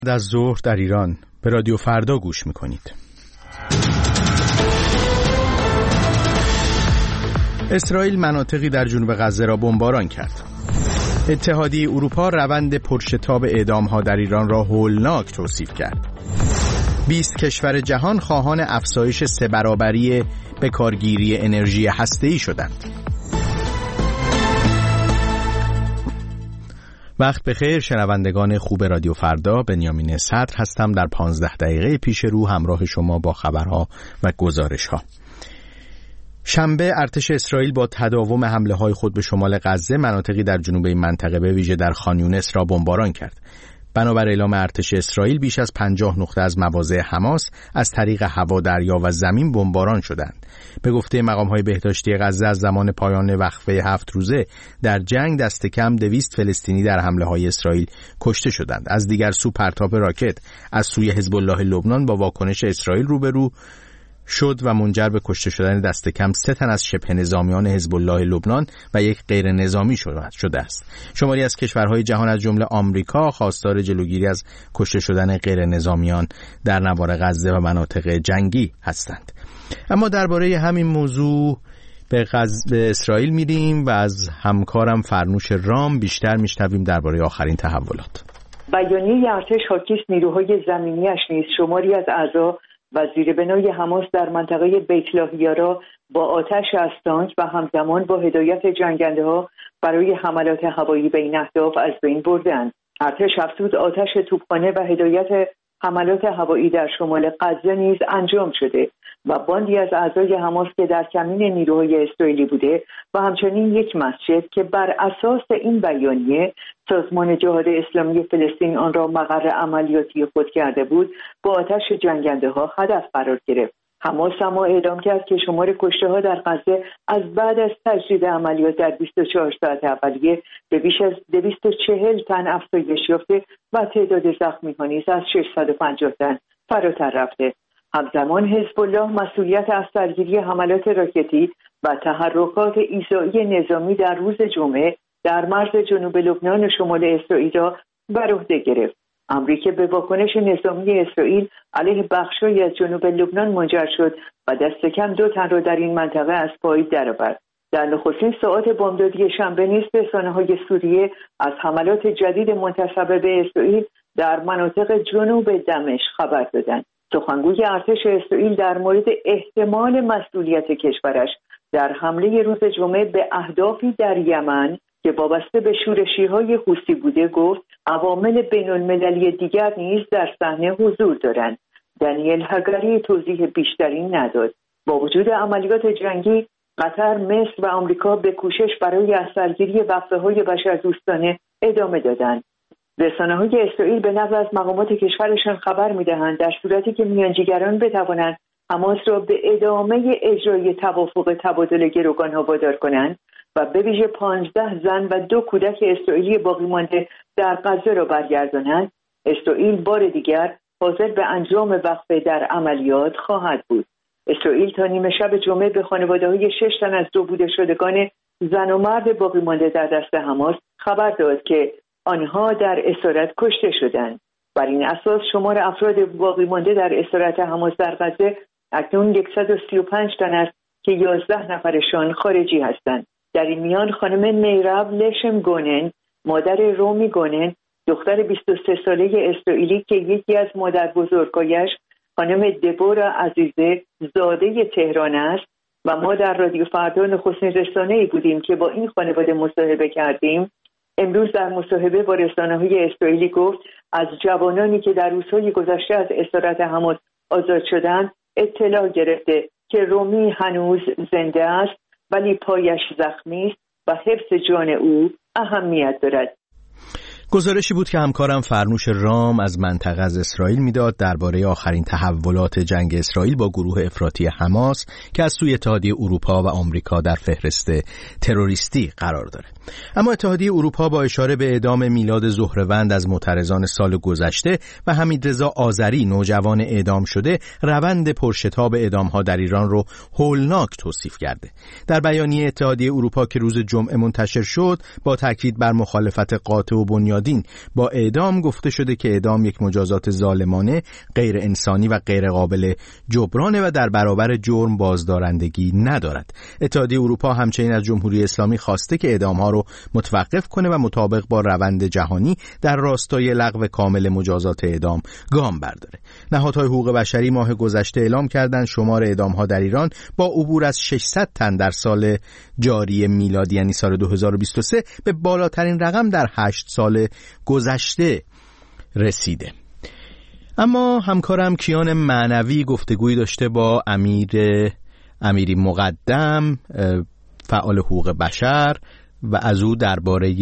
از ظهر در ایران به رادیو فردا گوش میکنید. اسرائیل مناطقی در جنوب غزه را بمباران کرد. اتحادیه اروپا روند پرشتاب اعدام‌ها در ایران را هولناک توصیف کرد. 20 کشور جهان خواهان افزایش 3 برابری به کارگیری انرژی هسته‌ای شدند. وقت بخیر شنوندگان خوب رادیو فردا، بنیامین صدر هستم. در 15 دقیقه پیش رو همراه شما با خبرها و گزارش‌ها. شنبه ارتش اسرائیل با تداوم حمله‌های خود به شمال غزه مناطقی در جنوب این منطقه به ویژه در خان یونس را بمباران کرد. بنابر اعلام ارتش اسرائیل بیش از 50 نقطه از مواضع حماس از طریق هوا، دریا و زمین بمباران شدند. به گفته مقام‌های بهداشتی غزه از زمان پایان وقفه 7 روزه در جنگ دست کم 200 فلسطینی در حمله‌های اسرائیل کشته شدند. از دیگر سو پرتاب راکت از سوی حزب الله لبنان با واکنش اسرائیل روبرو شد و منجر به کشته شدن دست کم 3 تن از شبه نظامیان حزب الله لبنان و 1 غیر نظامی شده است. شماری از کشورهای جهان از جمله آمریکا خواستار جلوگیری از کشته شدن غیر نظامیان در نوار غزه و مناطق جنگی هستند. اما درباره همین موضوع به اسرائیل میریم و از همکارم فرنوش رام بیشتر میشنویم درباره آخرین تحولات. بیانیه ارتش حاکی از نیروهای زمینی‌اش نیز شماری از اعضا و زیربنای حماس در منطقه بیت لاهیا را با آتش از تانک و همزمان با هدایت جنگنده‌ها برای حملات هوایی به این اهداف از بین بردند. ارتش افزود آتش توپخانه و هدایت حملات هوایی در شمال غزه نیز انجام شده و باندی از اعضای حماس که در کمین نیروهای اسرائیلی بوده و همچنین 1 مسجد که بر اساس این بیانیه سازمان جهاد اسلامی فلسطین آن را مقر عملیاتی خود کرده بود، با آتش جنگنده‌ها هدف قرار گرفت. حماس اما اعلام کرد که شمار کشته‌ها در غزه از بعد از تجدید عملیات در 24 ساعت اولیه به بیش از 240 تن افزایش یافته و تعداد زخمی‌ها نیز از 650 تن فراتر رفته. همزمان حزب الله مسئولیت از سرگیری حملات راکتی و تحرکات ایذایی نظامی در روز جمعه در مرز جنوب لبنان و شمال اسرائیل را بر عهده گرفت. امری که به واکنش نظامی اسرائیل علیه بخش‌هایی از جنوب لبنان منجر شد و دست کم 2 تن را در این منطقه از پای درآورد. در نخستین ساعات بمبدادی شنبه نیز رسانه‌های سوریه از حملات جدید منتسب به اسرائیل در مناطق جنوب دمشق خبر دادند. سخنگوی ارتش اسرائیل در مورد احتمال مسئولیت کشورش در حمله روز جمعه به اهدافی در یمن که وابسته به شورشی‌های حوثی بوده گفت عوامل بین‌المللی دیگر نیز در صحنه حضور دارند. دانیل هگاری توضیح بیشتری نداد. با وجود عملیات جنگی، قطر، مصر و آمریکا به کوشش برای از سرگیری وقفه‌های بشردوستانه ادامه دادند. رسانه‌های اسرائیل به نقل از مقامات کشورشان خبر می‌دهند در صورتی که میانجیگران بتوانند حماس را به ادامه اجرای توافق تبادل گروگان‌ها وادار کنند و به ویژه 15 زن و 2 کودک اسرائیلی باقی مانده در غزه را برگردانند، اسرائیل بار دیگر حاضر به انجام وقفه در عملیات خواهد بود. اسرائیل تا نیمه شب جمعه به خانواده‌های 6 تن از 2 بوده شدگان زن و مرد باقی مانده در دست حماس خبر داد که آنها در اسارت کشته شدند. بر این اساس شمار افراد باقی مانده در اسارت حماس در غزه اکنون 135 تن است که 11 نفرشان خارجی هستند. در این میان خانم میراب لشم گونن، مادر رومی گونن، دختر 23 ساله اسرائیلی که یکی از مادر بزرگایش خانم دبورا عزیزه زاده تهران است و ما در رادیو فردا نخستین رسانه‌ای بودیم که با این خانواده مصاحبه کردیم، امروز در مصاحبه با رسانه‌های اسرائیلی گفت از جوانانی که در روزهای گذشته از اسارت حماس آزاد شدند اطلاع گرفته که رومی هنوز زنده است ولی پایش زخمی است و حفظ جان او اهمیت دارد. گزارشی بود که همکارم فرنوش رام از منطقه از اسرائیل میداد درباره آخرین تحولات جنگ اسرائیل با گروه افراطی حماس که از سوی اتحادیه اروپا و آمریکا در فهرست تروریستی قرار داره. اما اتحادیه اروپا با اشاره به اعدام میلاد زهره‌وند از معترضان سال گذشته و حمیدرضا آذری نوجوان اعدام شده، روند پرشتاب اعدام‌ها در ایران رو هولناک توصیف کرده. در بیانیه اتحادیه اروپا که روز جمعه منتشر شد، با تاکید بر مخالفت قاطع و بنیاد بنیادین با اعدام گفته شده که اعدام یک مجازات ظالمانه، غیر انسانی و غیر قابل جبرانه و در برابر جرم بازدارندگی ندارد. اتحادیه اروپا همچنین از جمهوری اسلامی خواسته که اعدام‌ها رو متوقف کنه و مطابق با روند جهانی در راستای لغو کامل مجازات اعدام گام برداره. نهادهای حقوق بشری ماه گذشته اعلام کردند شمار اعدام‌ها در ایران با عبور از 600 تن در سال جاری میلادی یعنی سال 2023 به بالاترین رقم در 8 سال گذشته رسیده. اما همکارم کیان معنوی گفتگویی داشته با امیری مقدم، فعال حقوق بشر، و از او درباره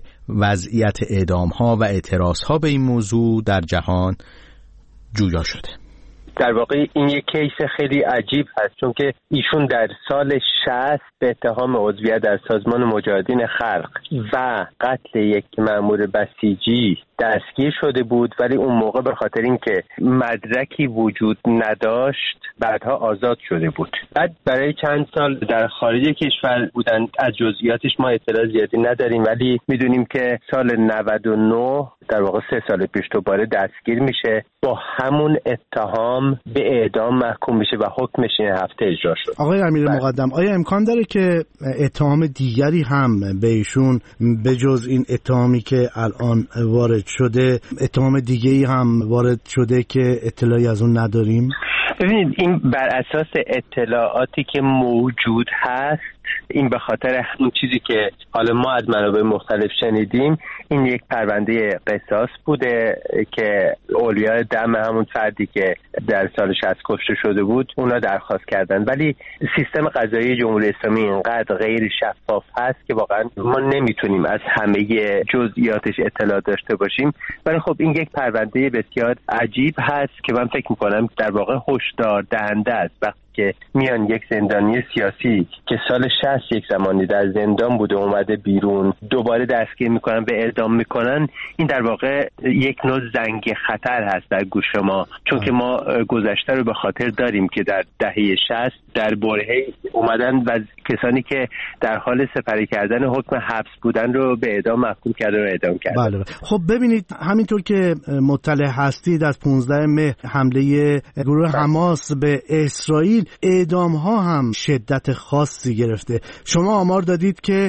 وضعیت اعدام‌ها و اعتراض‌ها به این موضوع در جهان جویا شده. در واقع این یک کیس خیلی عجیب هست، چون که ایشون در سال 60 به اتهام عضویت در سازمان مجاهدین خلق و قتل یک مأمور بسیجی دستگیر شده بود، ولی اون موقع به خاطر اینکه مدرکی وجود نداشت بعدها آزاد شده بود. بعد برای چند سال در خارج کشور بودن. از جزئیاتش ما اطلاع زیادی نداریم، ولی میدونیم که سال 99 در واقع 3 سال پیش دوباره دستگیر میشه، با همون اتهام به اعدام محکوم میشه و حکمش این هفته اجرا شد. آقای امیر مقدم، آیا امکان داره که اتهام دیگری هم به ایشون به جز این اتهامی که الان وارد شده، اتهام دیگه‌ای هم وارد شده که اطلاعی از اون نداریم؟ ببینید، این بر اساس اطلاعاتی که موجود هست، این به خاطر همون چیزی که حالا ما از منابع مختلف شنیدیم، این یک پرونده قصاص بوده که اولیاء دم همون فردی که در سال 60 کشته شده بود اونا درخواست کردن، ولی سیستم قضایی جمهوری اسلامی اینقدر غیر شفاف هست که واقعا ما نمیتونیم از همه جزئیاتش اطلاع داشته باشیم. ولی خب این یک پرونده بسیار عجیب هست که من فکر میکنم در واقع هشدار دهنده است. که میان یک زندانی سیاسی که سال 60 یک زمانی در زندان بوده اومده بیرون، دوباره دستگیر میکنن، به اعدام میکنن، این در واقع یک نوع زنگ خطر هست در گوش ما، چون که ما گذشته رو به خاطر داریم که در دهه 60 در برهه اومدن و کسانی که در حال سپری کردن حکم حبس بودن رو به اعدام محکوم کردن و اعدام کردن. بله. خب ببینید، همینطور که مطلع هستید از 15 مهر حمله گروه حماس به اسرائیل، اعدام ها هم شدت خاصی گرفته. شما آمار دادید که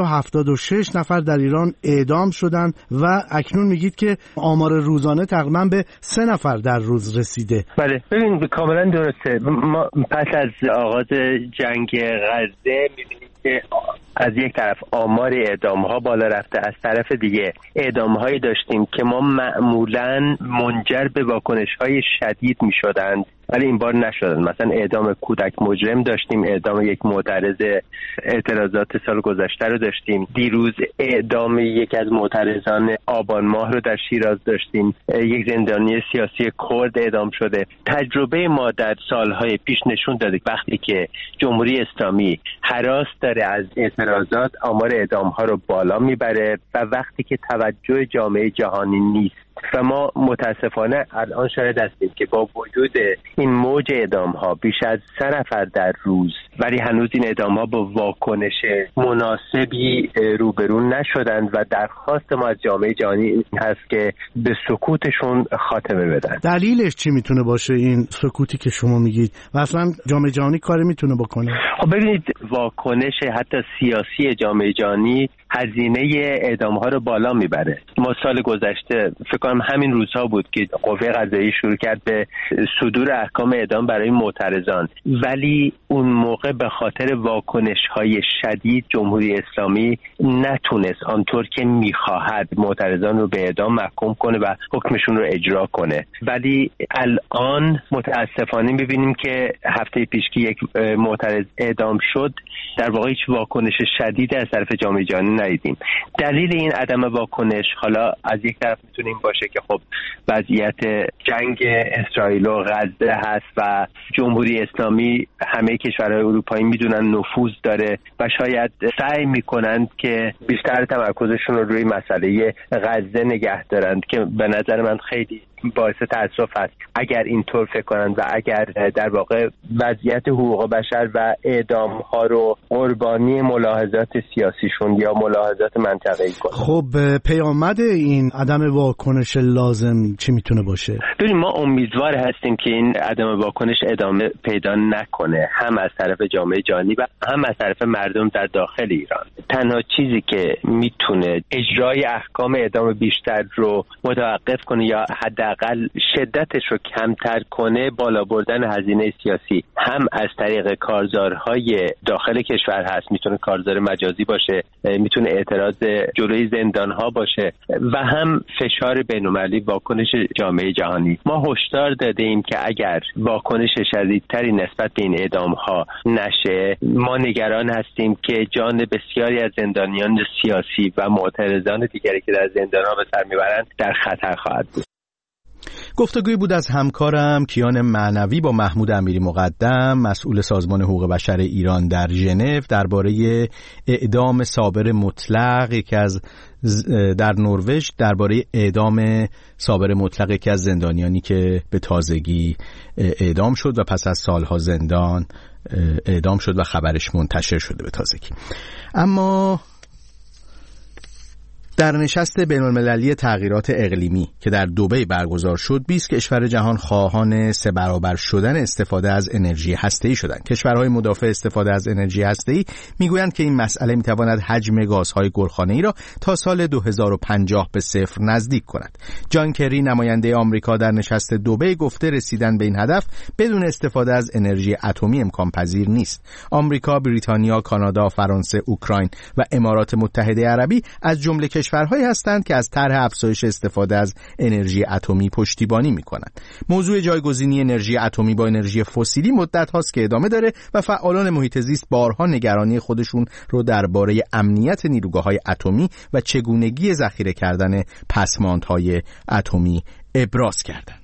176 نفر در ایران اعدام شدن و اکنون میگید که آمار روزانه تقریبا به 3 نفر در روز رسیده. بله، ببین کاملا درسته. ما پس از آغاز جنگ غزه میبینیم که از یک طرف آمار اعدام‌ها بالا رفته، از طرف دیگه اعدام‌هایی داشتیم که ما معمولاً منجر به واکنش‌های شدید می‌شدند ولی این بار نشدن. مثلا اعدام کودک مجرم داشتیم، اعدام یک معترض اعتراضات سال گذشته رو داشتیم، دیروز اعدام یک از معترضان آبان ماه رو در شیراز داشتیم، یک زندانی سیاسی کرد اعدام شده. تجربه ما در سالهای پیش نشون داده وقتی که جمهوری اسلامی هراس داره از اعتراضات، آمار اعدام‌ها رو بالا میبره و وقتی که توجه جامعه جهانی نیست و ما متاسفانه الان شاهد هستیم که با وجود این موج اعدام‌ها بیش از 3 نفر در روز، ولی هنوز این اعدام‌ها با واکنش مناسبی روبرو نشدند و درخواست ما از جامعه جهانی این هست که به سکوتشون خاتمه بدن. دلیلش چی میتونه باشه این سکوتی که شما میگید؟ و اصلا جامعه جهانی کاری میتونه بکنه؟ خب ببینید، واکنش حتی سیاسی جامعه جهانی هزینه اعدام‌ها رو بالا میبره. ما سال گذشته فکر کنم همین روزها بود که قوه قضاییه شروع کرد به صدور احکام اعدام برای معترضان، ولی اون موقع به خاطر واکنش‌های شدید جمهوری اسلامی نتونست آنطور که می‌خواهد معترضان رو به اعدام محکوم کنه و حکمشون رو اجرا کنه. ولی الان متاسفانه می‌بینیم که هفته پیش که یک معترض اعدام شد، در واقع هیچ واکنش شدید از طرف جامعه جهانی ندیدیم. دلیل این عدم واکنش حالا از یک طرف میتونیم باشه که خب وضعیت جنگ اسرائیل و غزه هست و جمهوری اسلامی همه کشورهای اروپایی میدونن نفوذ داره و شاید سعی میکنند که بیشتر تمرکزشون رو روی مسئله غزه نگه دارند که به نظر من خیلی باعث تأسف است اگر اینطور فکر کنند و اگر در واقع وضعیت حقوق بشر و اعدام ها رو قربانی ملاحظات سیاسیشون یا ملاحظات منطقه‌ای کنند. خب پیامد این عدم واکنش لازم چی میتونه باشه؟ ببین ما امیدوار هستیم که این عدم واکنش ادامه پیدا نکنه، هم از طرف جامعه جهانی و هم از طرف مردم در داخل ایران. تنها چیزی که میتونه اجرای احکام اعدام بیشتر رو متوقف کنه یا حداقل شدتش رو کمتر کنه بالا بردن هزینه سیاسی، هم از طریق کارزارهای داخل کشور هست، میتونه کارزار مجازی باشه، میتونه اعتراض جلوی زندانها باشه و هم فشار بین‌المللی، واکنش جامعه جهانی. ما هشدار دادیم که اگر واکنش شدیدتری نسبت به این اعدام‌ها نشه، ما نگران هستیم که جان بسیاری از زندانیان سیاسی و معترضان دیگری که در زندان‌ها به سر میبرند در خطر خواهد بود. گفتگویی بود از همکارم کیان معنوی با محمود امیری مقدم، مسئول سازمان حقوق بشر ایران در ژنو، درباره اعدام صابر مطلق در نروژ، درباره اعدام صابر مطلق یکی از زندانیانی که به تازگی اعدام شد و پس از سالها زندان اعدام شد و خبرش منتشر شده به تازگی. اما در نشست بین‌المللی تغییرات اقلیمی که در دبی برگزار شد، 20 کشور جهان خواهان 3 برابر شدن استفاده از انرژی هسته‌ای شدند. کشورهای مدافع استفاده از انرژی هسته‌ای میگویند که این مسئله میتواند حجم گازهای گلخانه‌ای را تا سال 2050 به صفر نزدیک کند. جان کری نماینده آمریکا در نشست دبی گفته رسیدن به این هدف بدون استفاده از انرژی اتمی امکان پذیر نیست. آمریکا، بریتانیا، کانادا، فرانسه، اوکراین و امارات متحده عربی از جمله کشورهایی هستند که از طرح افزایش استفاده از انرژی اتمی پشتیبانی می‌کنند. موضوع جایگزینی انرژی اتمی با انرژی فسیلی مدت هاست که ادامه داره و فعالان محیط زیست بارها نگرانی خودشون رو درباره امنیت نیروگاه‌های اتمی و چگونگی ذخیره کردن پسماندهای اتمی ابراز کردند.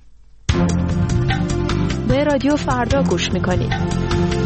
به رادیو فردا گوش می‌کنید.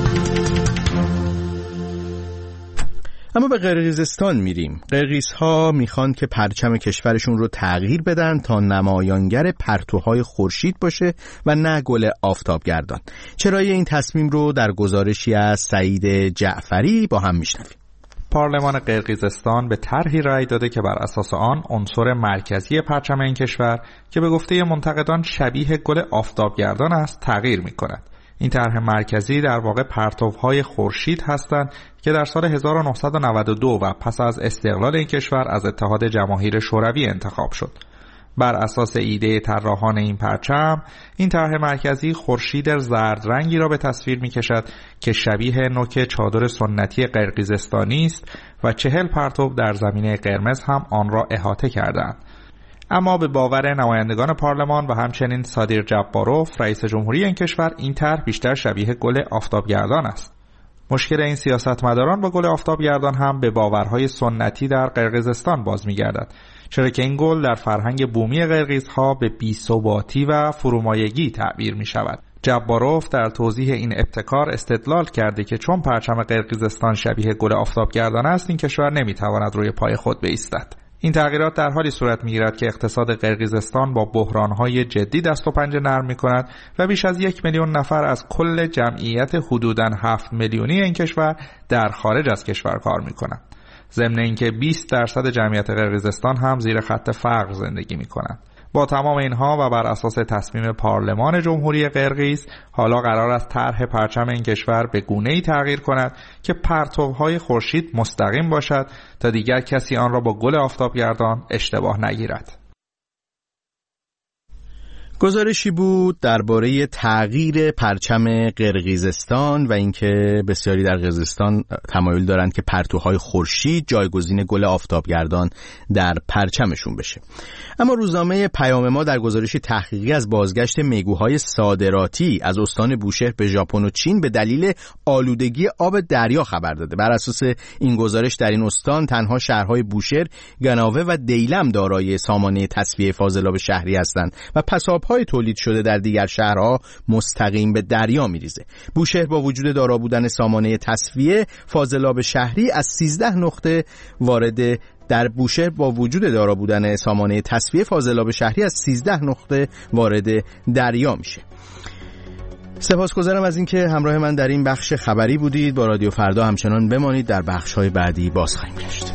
اما به قرقیزستان میریم. قرقیزها میخوان که پرچم کشورشون رو تغییر بدن تا نمایانگر پرتوهای خورشید باشه و نه گل آفتابگردان. چرای این تصمیم رو در گزارشی از سعید جعفری با هم میشنویم. پارلمان قرقیزستان به طرحی رأی داده که بر اساس آن عنصر مرکزی پرچم این کشور که به گفته منتقدان شبیه گل آفتابگردان است تغییر میکند. این طرح مرکزی در واقع پرتوهای خورشید هستند که در سال 1992 و پس از استقلال این کشور از اتحاد جماهیر شوروی انتخاب شد. بر اساس ایده طراحان این پرچم، این طرح مرکزی خورشید زرد رنگی را به تصویر می‌کشد که شبیه نوک چادر سنتی قرقیزستانی است و 40 پرتو در زمینه قرمز هم آن را احاطه کردند. اما به باور نمایندگان پارلمان و همچنین صادر جباروف رئیس جمهوری این کشور، این طرح بیشتر شبیه گل آفتابگردان است. مشکل این سیاستمداران با گل آفتابگردان هم به باورهای سنتی در قرقیزستان باز می‌گردد، چرا که این گل در فرهنگ بومی قرقیزها به بی‌ثباتی و فرومایگی تعبیر می‌شود. جباروف در توضیح این ابتکار استدلال کرده که چون پرچم قرقیزستان شبیه گل آفتابگردان است، این کشور نمی‌تواند روی پای خود بایستد. این تغییرات در حالی صورت می‌گیرد که اقتصاد قرقیزستان با بحران‌های جدی دست و پنجه نرم می‌کند و بیش از 1 میلیون نفر از کل جمعیت حدوداً 7 میلیونی این کشور در خارج از کشور کار می‌کنند. ضمن اینکه 20% جمعیت قرقیزستان هم زیر خط فقر زندگی می‌کنند. با تمام اینها و بر اساس تصمیم پارلمان جمهوری قرقیز، حالا قرار است طرح پرچم این کشور به گونه‌ای تغییر کند که پرتوهای خورشید مستقیم باشد تا دیگر کسی آن را با گل آفتابگردان اشتباه نگیرد. گزارشی بود درباره تغییر پرچم قرقیزستان و اینکه بسیاری در قرقیزستان تمایل دارند که پرتوهای خورشید جایگزین گل آفتابگردان در پرچمشون بشه. اما روزنامه پیام ما در گزارشی تحقیقی از بازگشت میگوهای صادراتی از استان بوشهر به ژاپن و چین به دلیل آلودگی آب دریا خبر داده. بر اساس این گزارش در این استان تنها شهرهای بوشهر، گناوه و دیلم دارای سامانه تصفیه فاضلاب شهری هستند و پساب‌های تولید شده در دیگر شهرها مستقیم به دریا میریزه. بوشهر با وجود دارا بودن سامانه تصفیه فاضلاب شهری از 13 نقطه وارد در بوشهر با وجود دارا بودن سامانه تصفیه فاضلاب شهری از 13 نقطه وارد دریا میشه. سپاسگزارم از اینکه همراه من در این بخش خبری بودید. با رادیو فردا همچنان بمانید، در بخش‌های بعدی باز خواهیم گشت.